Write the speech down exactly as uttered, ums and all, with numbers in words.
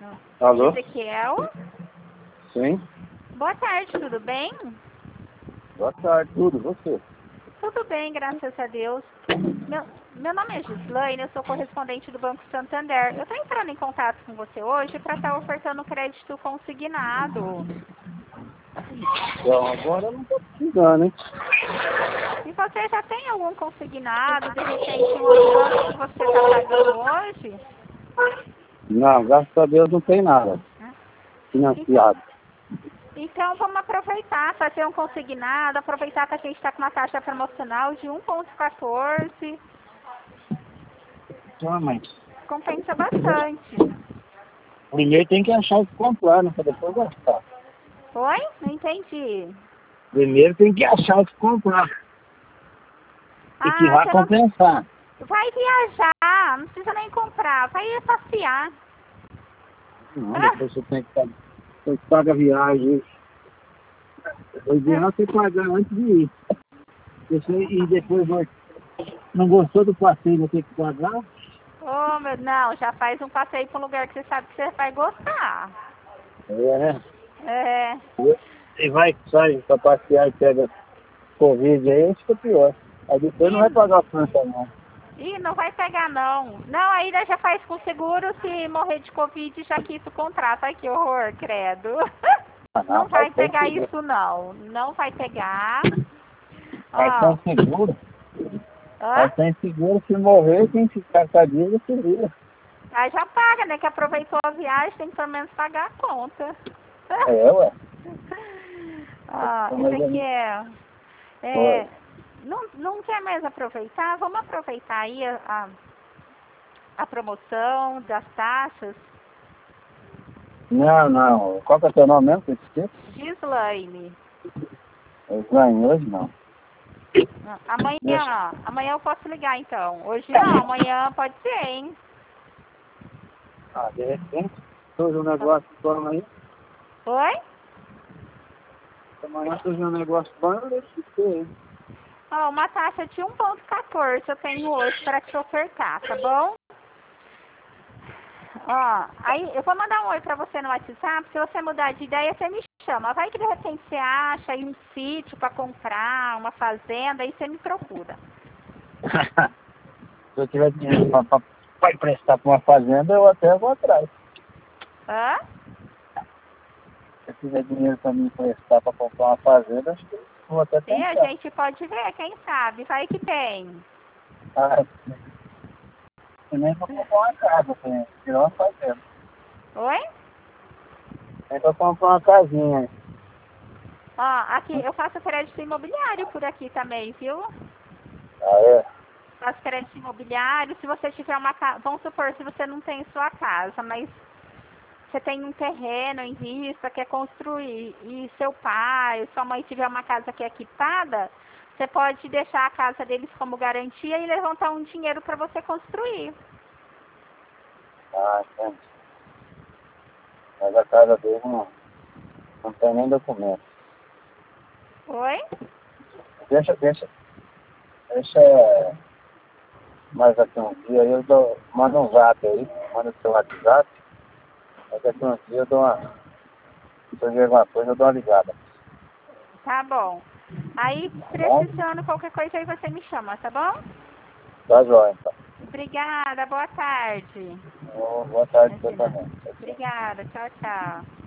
Alô? Ezequiel? Sim? Boa tarde, tudo bem? Boa tarde, tudo, você? Tudo bem, graças a Deus. Meu, meu nome é Gislaine, eu sou correspondente do Banco Santander. Eu estou entrando em contato com você hoje para estar ofertando crédito consignado. Então, agora eu não tô precisando, hein? E você já tem algum consignado, de repente um outro banco que você está pagando hoje? Não, graças a Deus não tem nada financiado. Então vamos aproveitar, fazer um consignado, aproveitar que a gente está com uma taxa promocional de um vírgula quatorze. Então, mãe, Compensa bastante. primeiro tem que achar o que comprar, né? Pra depois gastar. Oi? Não entendi. Primeiro tem que achar o que comprar. E que Ah, vai você não... compensar. Vai viajar, não precisa nem comprar, vai passear. Não, Ah, depois você tem que pagar, tem que pagar a viagem. O ideal é você pagar antes de ir. Você, e depois vai, não gostou do passeio, vai ter que pagar. oh, meu, não, já faz um passeio para um lugar que você sabe que você vai gostar. É. É. E vai, sai pra passear e pega Covid aí, fica pior. Aí depois não vai Ih, pagar a conta não. ih, não vai pegar não. Não, ainda já faz com seguro, se morrer de Covid, já quita o contrato. Ai, que horror, credo. Ah, Não não, vai faz tão pegar seguro. isso não. Não vai pegar. Faz Ó, tão seguro. hã? Faz tão seguro, se morrer, quem ficar com a dívida se vira. Aí já paga, né? Que aproveitou a viagem, tem que pelo menos pagar a conta. É, ué. Ah, Então, esse mas aqui eu... é, Oi. é não, não quer mais aproveitar? Vamos aproveitar aí a, a, a promoção das taxas. Não, não. Qual que é o teu nome mesmo? Que eu esqueci? Gislaine. Eu ganhei hoje não. Ah, Deixa. Amanhã, amanhã eu posso ligar então. Hoje não, amanhã pode ser, hein? Ah, de repente, surge um negócio bom aí. Oi? Se amanhã surge um negócio bom, eu deixo de ser, hein? Ó, uma taxa de um vírgula quatorze eu tenho hoje para te ofertar, tá bom? Ó, aí eu vou mandar um oi pra você no WhatsApp, se você mudar de ideia, você me chama. Vai que de repente você acha aí um sítio pra comprar, uma fazenda, aí você me procura. Se eu tiver dinheiro pra, pra, pra emprestar pra uma fazenda, eu até vou atrás. Hã? Se eu tiver dinheiro pra me emprestar pra comprar uma fazenda, acho que eu vou até E a pensar. gente pode ver, quem sabe, vai que tem. Ah, eu nem vou comprar uma casa, tem que tirar uma fazenda. Oi? Nem vou comprar uma casinha. Ó, aqui, eu faço crédito imobiliário por aqui também, viu? Ah, é? Faço crédito imobiliário, se você tiver uma casa, vamos supor, se você não tem sua casa, mas você tem um terreno em vista, quer construir, e seu pai, sua mãe tiver uma casa que é quitada, você pode deixar a casa deles como garantia e levantar um dinheiro para você construir. Ah, entendi. Mas a casa dele não, não tem nem documento. Oi? Deixa, deixa, deixa mais aqui um dia aí, eu dou, manda um zap aí, manda o seu WhatsApp, aí daqui um dia eu dou uma, se eu ver alguma coisa, eu dou uma ligada. Tá bom. Aí, Tá bom? precisando qualquer coisa aí, você me chama, tá bom? Tá jóia, então. Obrigada, boa tarde. Boa tarde pra você também. Tchau, tchau. Obrigada, tchau, tchau.